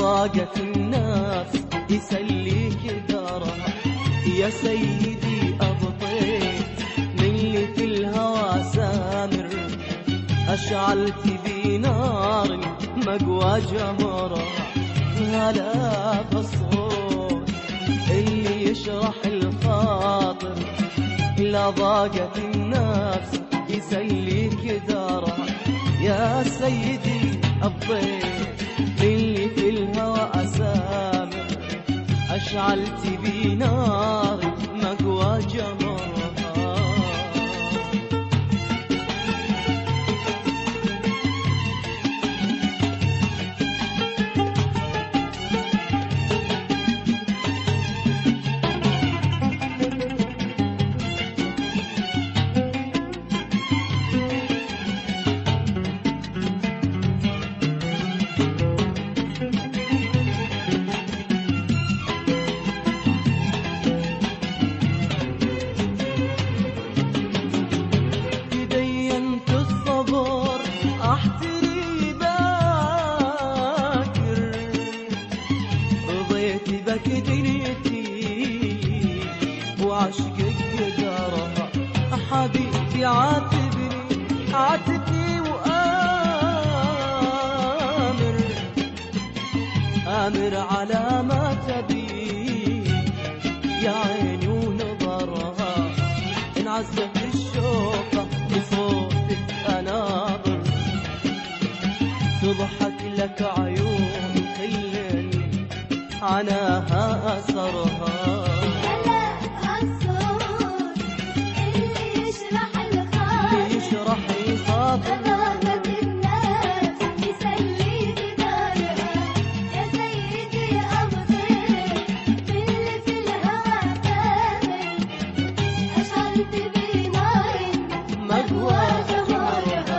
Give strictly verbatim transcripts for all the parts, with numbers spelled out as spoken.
ضاقت النفس يسليك دارها. يا سيدي أبطيت من اللي في الهوى سامر، أشعلت بنار مقوى جمرها. هلا بالصوت اللي يشرح الخاطر، لا ضاقت النفس يسليك دارها. يا سيدي أبطيت اللي في الهوى أسامر، أشعلت بنار مقوى جمرها. بك دنيتي وعشقك قدرها. حبيبي عاتبني عاتبني وآمر، آمر على ما تبي يا عيني ونظرها. انعزت الشوقة بصوتك أناظر، تضحك لك عيون خلني عناها أثرها. هلا عالصوت اللي يشرح الخاطر، يشرح الخاطر. ضاقت الناس يسليك دارها. يا سيدي أبطيت باللي في الهوى سامر، أشعلت بنار مقوى جمرها.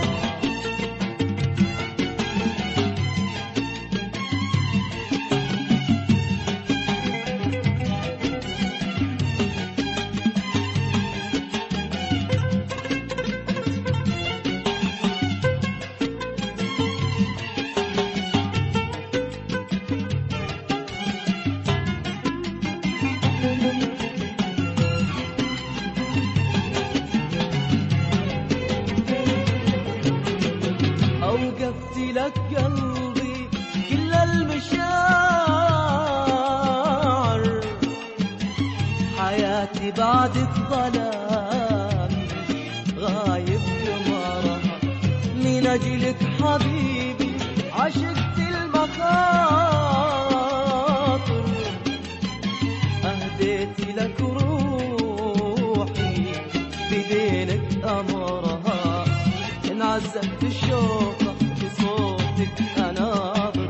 أوقفت لك قلبي كل المشاعر، حياتي بعدك ظلام غايب قمرها. من أجلك حبيبي عشقت المخاطر، أهديت لك روحي بدينك أمرها. انعزت الشوقة بصوتك أناظر،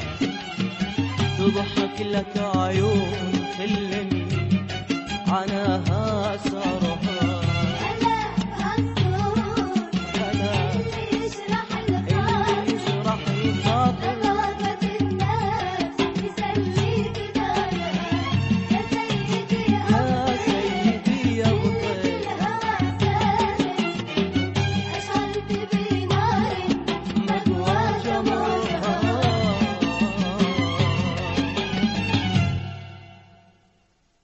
تضحك لك عيون خلني عناها سرها.